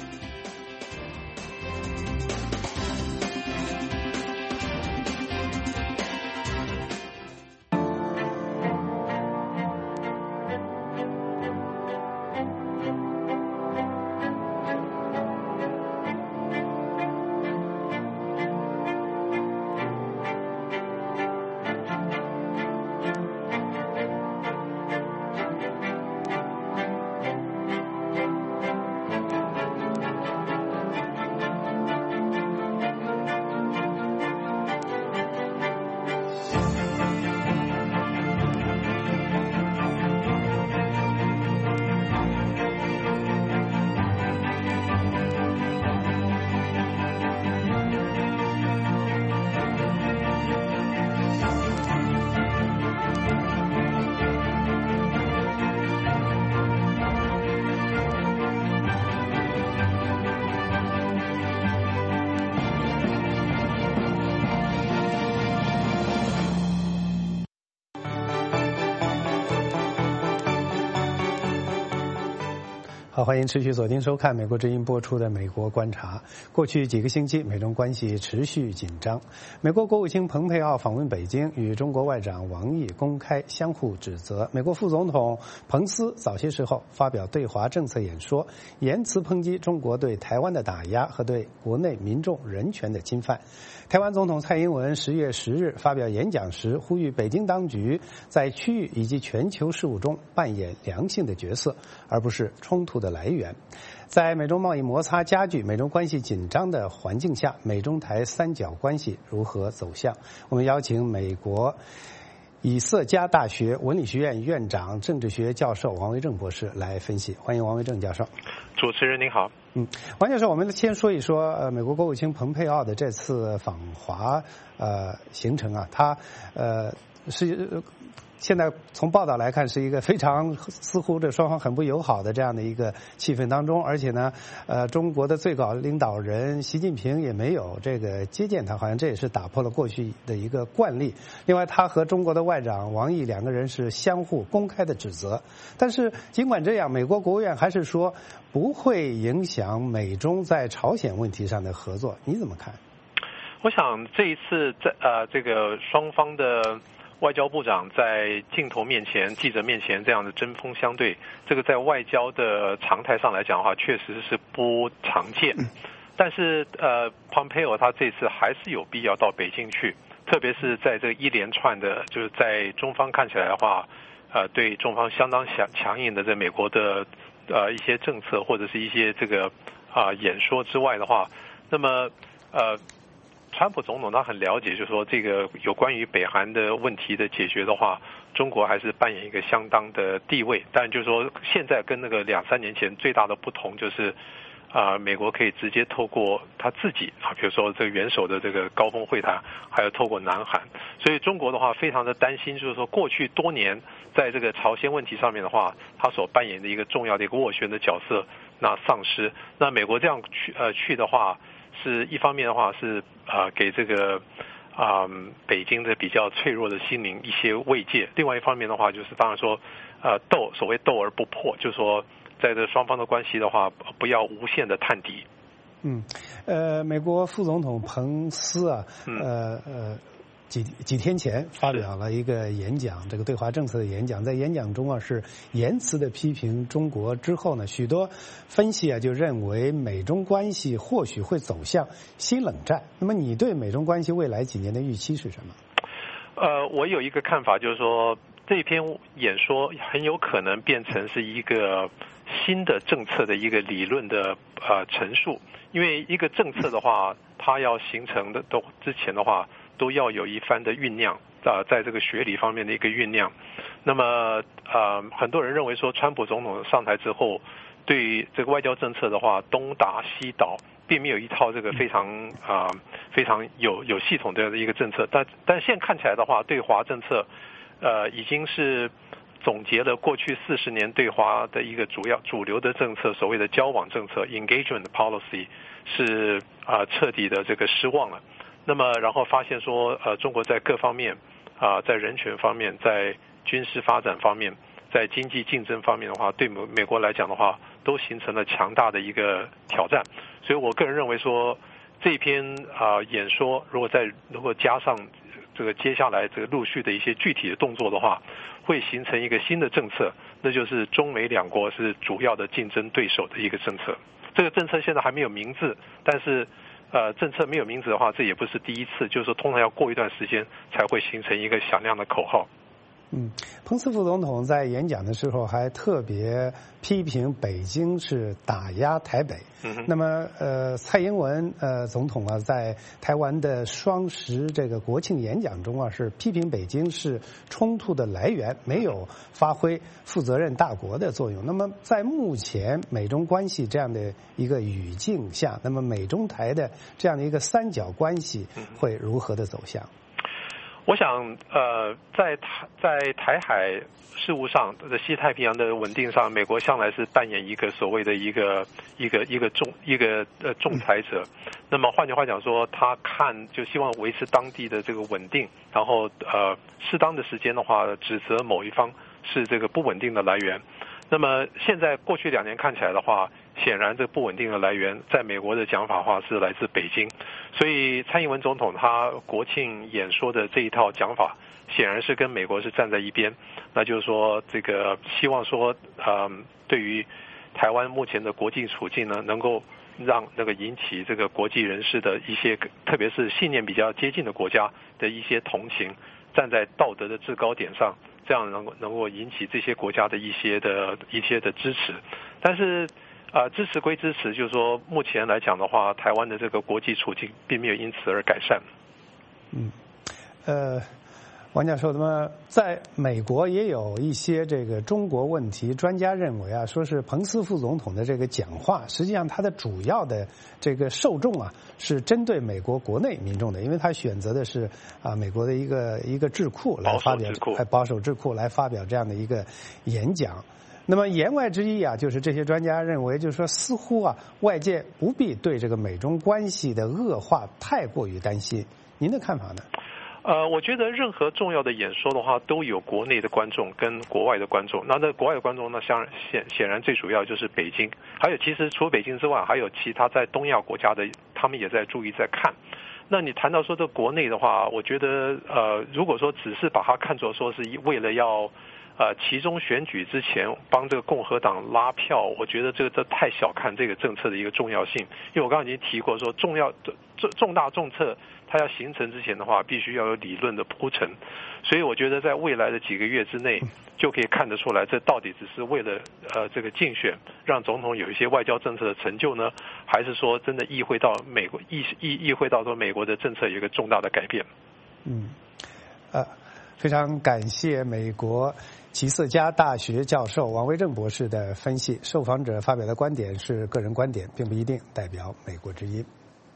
好，欢迎持续锁定收看美国之音播出的《美国观察》。过去几个星期，美中关系持续紧张。美国国务卿蓬佩奥访问北京，与中国外长王毅公开相互指责。美国副总统彭斯早些时候发表对华政策演说，严词抨击中国对台湾的打压和对国内民众人权的侵犯。台湾总统蔡英文十月十日发表演讲时，呼吁北京当局在区域以及全球事务中扮演良性的角色，而不是冲突的来源。在美中贸易摩擦加剧、美中关系紧张的环境下，美中台三角关系如何走向？我们邀请美国以色加大学文理学院院长、政治学教授王维正博士来分析。欢迎王维正教授。 主持人您好。 嗯，王教授，我们先说一说呃，美国国务卿蓬佩奥的这次访华呃行程啊，他呃是。现在从报道来看，是一个非常似乎这双方很不友好的这样的一个气氛当中，而且呢，呃，中国的最高领导人习近平也没有这个接见他，好像这也是打破了过去的一个惯例。另外，他和中国的外长王毅两个人是相互公开的指责，但是尽管这样，美国国务院还是说不会影响美中在朝鲜问题上的合作，你怎么看？ 我想这一次在呃这个双方的外交部长在镜头面前、记者面前这样的针锋相对，这个在外交的常态上来讲的话，确实是不常见。但是呃 ，Pompeo 他这次还是有必要到北京去，特别是在这一连串的，就是在中方看起来的话，呃，对中方相当强强硬的在美国的呃一些政策或者是一些这个啊、呃、演说之外的话，那么呃。川普总统他很了解，就是说这个有关于北韩的问题的解决的话，中国还是扮演一个相当的地位。但就是说，现在跟那个两三年前最大的不同就是，啊、呃，美国可以直接透过他自己啊，比如说这个元首的这个高峰会谈，还有透过南韩。所以中国的话非常的担心，就是说过去多年在这个朝鲜问题上面的话，他所扮演的一个重要的一个斡旋的角色那丧失。那美国这样去呃去的话。是一方面的话是呃给这个啊、呃、北京的比较脆弱的心灵一些慰藉，另外一方面的话就是当然说呃斗所谓斗而不破，就是说在这双方的关系的话不要无限的探底。 嗯，呃，美国副总统彭斯啊，呃呃。几几天前发表了一个演讲，这个对华政策的演讲，在演讲中啊是严词的批评中国之后呢，许多分析啊就认为美中关系或许会走向新冷战。那么你对美中关系未来几年的预期是什么？ 呃，我有一个看法，就是说这篇演说很有可能变成是一个新的政策的一个理论的呃陈述，因为一个政策的话，它要形成的都之前的话。都要有一番的酝酿啊、呃，在这个学理方面的一个酝酿。那么呃，很多人认为说，川普总统上台之后， 对这个外交政策的话，东打西倒，并没有一套这个非常啊、呃、非常有有系统的一个政策。但但现在看起来的话，对华政策，呃，已经是总结了过去四十年对华的一个主要主流的政策，所谓的交往政策 （engagement policy） 是啊、呃、彻底的这个失望了。那么然后发现说，呃，中国在各方面啊、呃，在人权方面，在军事发展方面，在经济竞争方面的话，对美美国来讲的话，都形成了强大的一个挑战。所以我个人认为说，这篇啊、呃、演说，如果再如果加上这个接下来这个陆续的一些具体的动作的话，会形成一个新的政策，那就是中美两国是主要的竞争对手的一个政策。这个政策现在还没有名字，但是呃，政策没有名字的话，这也不是第一次，就是说通常要过一段时间才会形成一个响亮的口号。 嗯，彭斯副总统在演讲的时候还特别批评北京是打压台北。嗯，那么呃，蔡英文呃总统啊，在台湾的双十这个国庆演讲中啊，是批评北京是冲突的来源，没有发挥负责任大国的作用。那么在目前美中关系这样的一个语境下，那么美中台的这样的一个三角关系会如何的走向？ 我想，呃，在台在台海事务上，在西太平洋的稳定上，美国向来是扮演一个所谓的一个一个一个仲一个呃仲裁者。那么换句话讲说，他看就希望维持当地的这个稳定，然后呃适当的时间的话，指责某一方是这个不稳定的来源。那么现在过去两年看起来的话，显然这不稳定的来源，在美国的讲法的话是来自北京，所以蔡英文总统他国庆演说的这一套讲法，显然是跟美国是站在一边，那就是说这个希望说，呃，对于台湾目前的国际处境呢，能够让那个引起这个国际人士的一些，特别是信念比较接近的国家的一些同情，站在道德的制高点上，这样能够能够引起这些国家的一些的一些的支持，但是。啊、呃，支持归支持，就是说，目前来讲的话，台湾的这个国际处境并没有因此而改善。 嗯，呃，王教授，那么在美国也有一些这个中国问题专家认为啊，说是彭斯副总统的这个讲话，实际上他的主要的这个受众啊，是针对美国国内民众的，因为他选择的是啊美国的一个一个智库来发表，哎，保守智库来发表这样的一个演讲。那么言外之意啊，就是这些专家认为，就是说，似乎啊，外界不必对这个美中关系的恶化太过于担心。您的看法呢？ 呃，我觉得任何重要的演说的话，都有国内的观众跟国外的观众。那在国外的观众呢，显显显然最主要就是北京，还有其实除了北京之外，还有其他在东亚国家的，他们也在注意在看。那你谈到说这国内的话，我觉得呃，如果说只是把它看作说是为了要。呃，其中选举之前帮这个共和党拉票，我觉得这个这太小看这个政策的一个重要性。因为我刚刚已经提过说，重要重重大政策它要形成之前的话，必须要有理论的铺陈。所以我觉得在未来的几个月之内，就可以看得出来，这到底只是为了呃这个竞选让总统有一些外交政策的成就呢，还是说真的意会到美国意意意会到说美国的政策有一个重大的改变？ 嗯，呃，非常感谢美国齐瑟加大学教授王维正博士的分析。受访者发表的观点是个人观点，并不一定代表美国之音。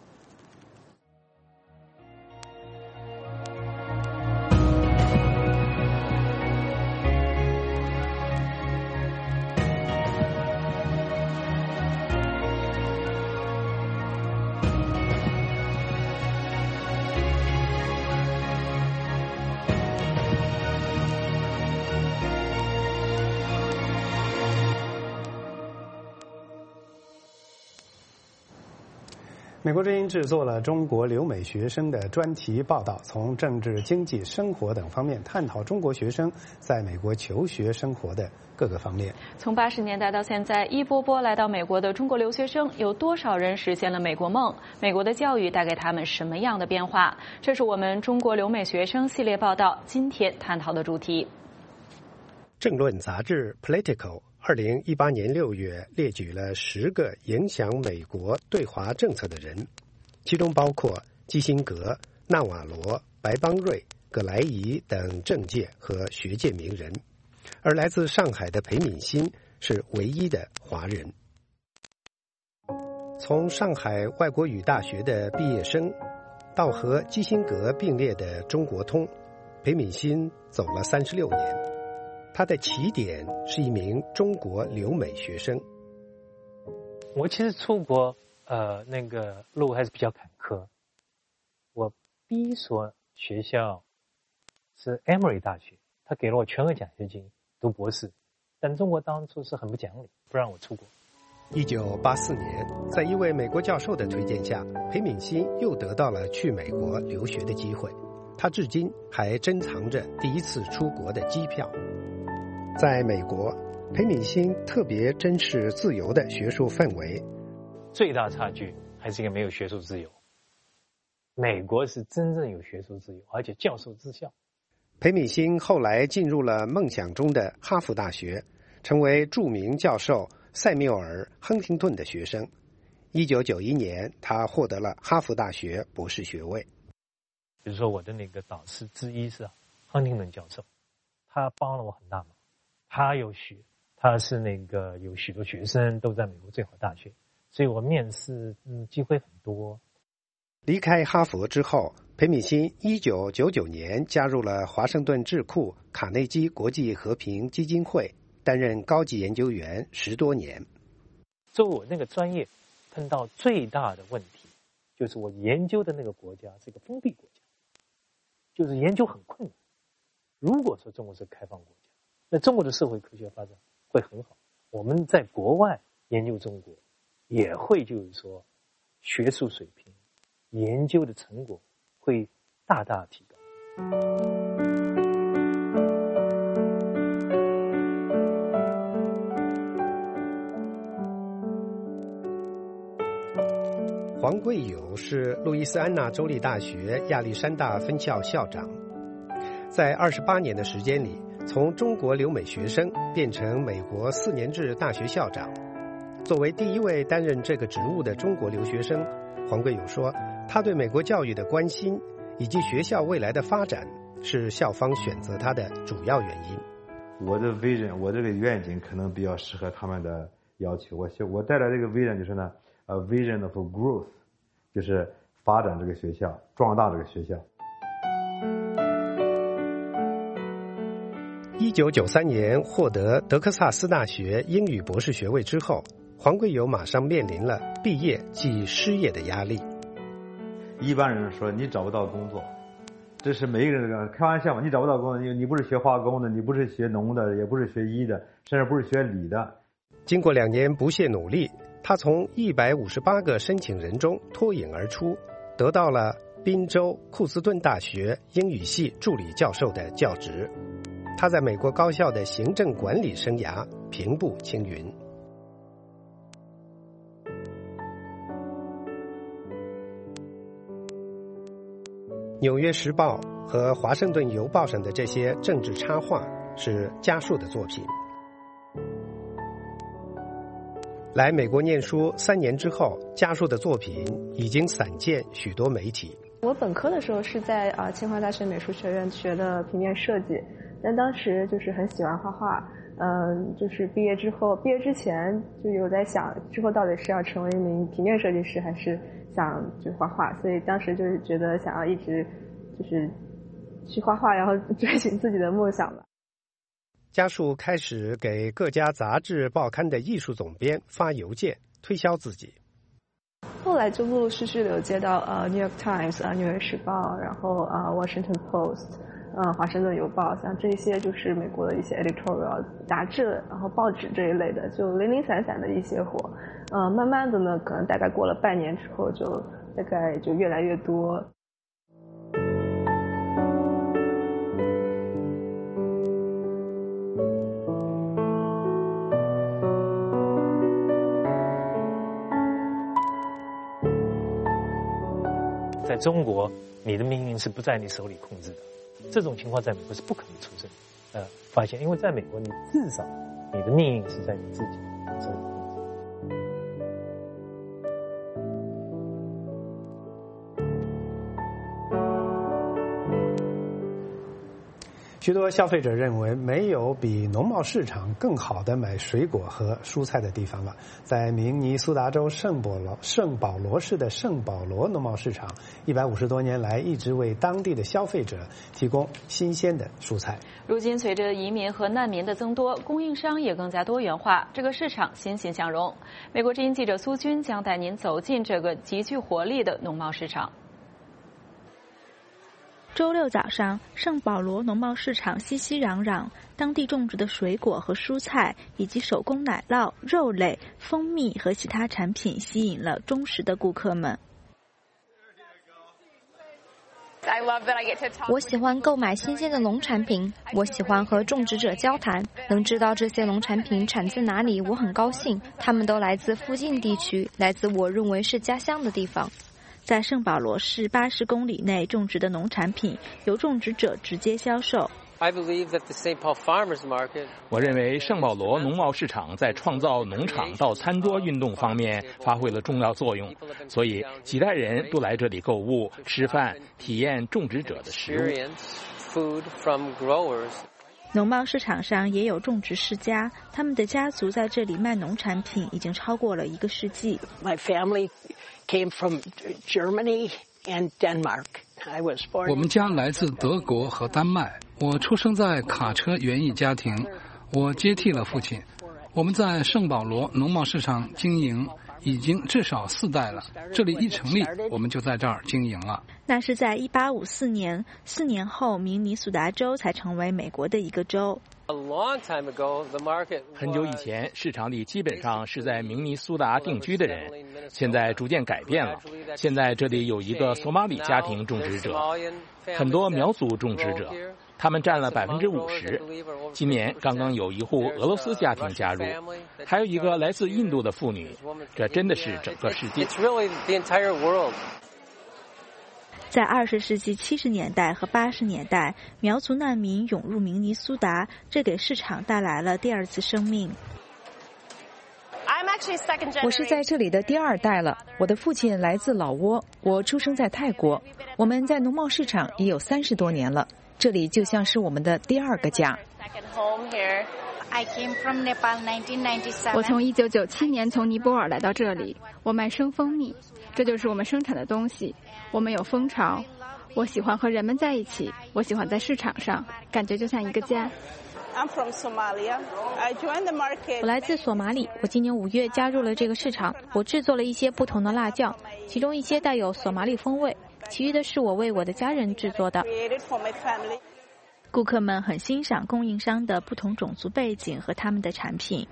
美国之音制作了中国留美学生的专题报道，从政治、经济、生活等方面探讨中国学生在美国求学生活的各个方面。 从八十年代到现在，一波波来到美国的中国留学生，有多少人实现了美国梦？美国的教育带给他们什么样的变化？这是我们中国留美学生系列报道今天探讨的主题。 政论杂志 Political二零一八年六月列举了十个影响美国对华政策的人，其中包括基辛格、纳瓦罗、白邦瑞、葛莱仪等政界和学界名人。而来自上海的裴敏欣是唯一的华人。从上海外国语大学的毕业生，到和基辛格并列的中国通，裴敏欣走了三十六年。他的起点是一名中国留美学生。 我其实出国，呃，那个路还是比较坎坷。我第一所学校是 Emory 大学，他给了我全额奖学金读博士，但中国当初是很不讲理，不让我出国。 一九八四年，在一位美国教授的推荐下，裴敏欣又得到了去美国留学的机会。他至今还珍藏着第一次出国的机票。在美国，裴敏欣特别珍视自由的学术氛围。 最大差距还是一个没有学术自由。美国是真正有学术自由，而且教授自校。 裴敏欣后来进入了梦想中的哈佛大学，成为著名教授塞缪尔·亨廷顿的学生。一九九一年，他获得了哈佛大学博士学位。 比如说，我的那个导师之一是亨廷顿教授，他帮了我很大忙。他有许，他是那个有许多学生都在美国最好大学，所以我面试嗯机会很多。 离开哈佛之后，裴敏欣一九九九年加入了华盛顿智库卡内基国际和平基金会，担任高级研究员十多年。 就我那个专业碰到最大的问题，就是我研究的那个国家是一个封闭国家，就是研究很困难。如果说中国是开放国家，那中国的社会科学发展会很好。我们在国外研究中国，也会就是说，学术水平、研究的成果会大大提高。 黄贵友是路易斯安那州立大学亚历山大分校校长，在二十八年的时间里，从中国留美学生变成美国四年制大学校长。作为第一位担任这个职务的中国留学生，黄贵友说，他对美国教育的关心以及学校未来的发展是校方选择他的主要原因。 我的 vision， 我这个愿景可能比较适合他们的要求。我我带来这个 vision 就是呢，呃 vision of growth， 就是发展这个学校，壮大这个学校。 一九九三年获得德克萨斯大学英语博士学位之后，黄贵友马上面临了毕业即失业的压力。 一般人说你找不到工作，这是每一个人的开玩笑嘛，你找不到工作，你你不是学化工的，你不是学农的，也不是学医的，甚至不是学理的。 经过两年不懈努力，他从一百五十八个申请人中脱颖而出，得到了宾州库斯顿大学英语系助理教授的教职。他在美国高校的行政管理生涯平步青云。纽约时报和华盛顿邮报上的这些政治插画是家树的作品。来美国念书三年之后，家树的作品已经散见许多媒体。 我本科的时候是在啊、呃、清华大学美术学院学的平面设计，但当时就是很喜欢画画，嗯，就是毕业之后，毕业之前就有在想，之后到底是要成为一名平面设计师，还是想就画画，所以当时就是觉得想要一直就是去画画，然后追寻自己的梦想吧。 家树开始给各家杂志报刊的艺术总编发邮件推销自己。 后来就陆陆续续的有接到呃 New York Times 啊、呃、纽约时报，然后啊、呃、Washington Post， 呃华盛顿邮报，像这些就是美国的一些 editorial 杂志，然后报纸这一类的，就零零散散的一些活。呃慢慢的呢，可能大概过了半年之后，就大概就越来越多。 在中国，你的命运是不在你手里控制的，这种情况在美国是不可能出生的。呃，发现，因为在美国，你至少你的命运是在你自己手里控制的。 许多消费者认为，没有比农贸市场更好的买水果和蔬菜的地方了。在明尼苏达州圣保罗圣保罗市的圣保罗农贸市场，一百五十多年来一直为当地的消费者提供新鲜的蔬菜。 如今，随着移民和难民的增多，供应商也更加多元化，这个市场欣欣向荣。美国之音记者苏军将带您走进这个极具活力的农贸市场。 周六早上，圣保罗农贸市场熙熙攘攘，当地种植的水果和蔬菜，以及手工奶酪、肉类、蜂蜜和其他产品吸引了忠实的顾客们。 我喜欢购买新鲜的农产品，我喜欢和种植者交谈，能知道这些农产品产自哪里，我很高兴。他们都来自附近地区，来自我认为是家乡的地方。 在圣保罗市八十公里内种植的农产品由种植者直接销售。 我认为圣保罗农贸市场在创造农场到餐桌运动方面发挥了重要作用，所以几代人都来这里购物、吃饭、体验种植者的食物。 农贸市场上也有种植世家，他们的家族在这里卖农产品已经超过了一个世纪。 My family came from Germany and Denmark. I was born. 我们家来自德国和丹麦。我出生在卡车园艺家庭，我接替了父亲。我们在圣保罗农贸市场经营已经至少四代了，这里一成立，我们就在这儿经营了。 那是在一八五四年，四年后，明尼苏达州才成为美国的一个州。 很久以前，市场里基本上是在明尼苏达定居的人，现在逐渐改变了。现在这里有一个索马里家庭种植者，很多苗族种植者，他们占了百分之五十。今年刚刚有一户俄罗斯家庭加入，还有一个来自印度的妇女。这真的是整个世界。 在二十世纪七十年代和八十年代，苗族难民涌入明尼苏达，这给市场带来了第二次生命。 我是在这里的第二代了，我的父亲来自老挝，我出生在泰国，我们在农贸市场也有三十多年了，这里就像是我们的第二个家。 我从一九九七年从尼泊尔来到这里，我卖生蜂蜜，这就是我们生产的东西。我们有蜂巢，我喜欢和人们在一起，我喜欢在市场上，感觉就像一个家。 我来自索马里，我今年五月加入了这个市场。我制作了一些不同的辣酱，其中一些带有索马里风味，其余的是我为我的家人制作的。 顾客们很欣赏供应商的不同种族背景和他们的产品。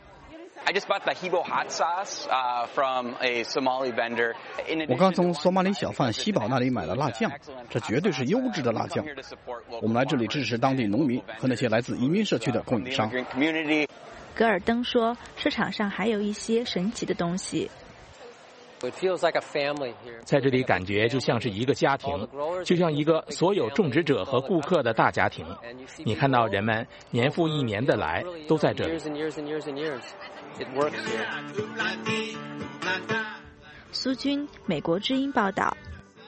我刚从索马里小贩希宝那里买了辣酱，这绝对是优质的辣酱。我们来这里支持当地农民和那些来自移民社区的供应商。 格尔登说，市场上还有一些神奇的东西。 在这里感觉就像是一个家庭，就像一个所有种植者和顾客的大家庭。你看到人们年复一年的来，都在这里。 苏军，美国之音报道。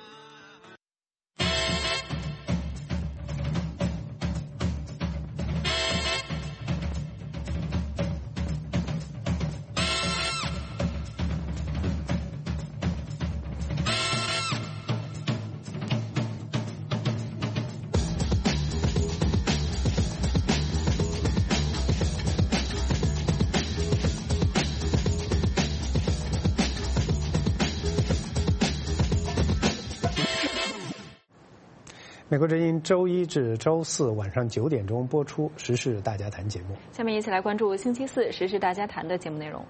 美国之音周一至周四晚上九点钟播出《时事大家谈》节目。 下面一起来关注星期四《时事大家谈》的节目内容。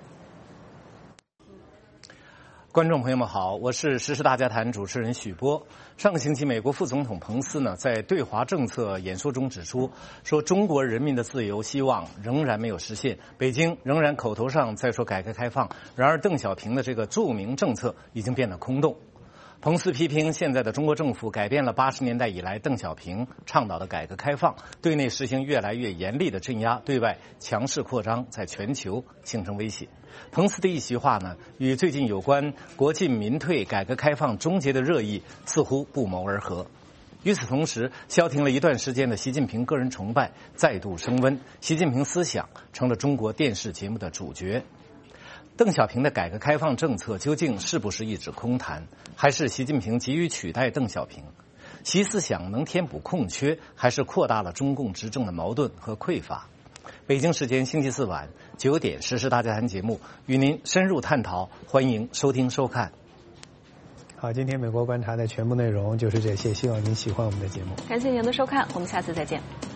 观众朋友们好，我是《时事大家谈》主持人许波。上个星期，美国副总统彭斯呢在对华政策演说中指出，说中国人民的自由希望仍然没有实现，北京仍然口头上在说改革开放，然而邓小平的这个著名政策已经变得空洞。彭斯批评现在的中国政府改变了八十年代以来邓小平倡导的改革开放，对内实行越来越严厉的镇压，对外强势扩张，在全球形成威胁。彭斯的一席话呢，与最近有关国进民退、改革开放终结的热议似乎不谋而合。 与此同时，消停了一段时间的习近平个人崇拜再度升温，习近平思想成了中国电视节目的主角。邓小平的改革开放政策究竟是不是一纸空谈，还是习近平急于取代邓小平？习思想能填补空缺，还是扩大了中共执政的矛盾和匮乏？北京时间星期四晚九点，时事大家谈节目与您深入探讨，欢迎收听收看。 好，今天美国观察的全部内容就是这些，希望您喜欢我们的节目。 感谢您的收看，我们下次再见。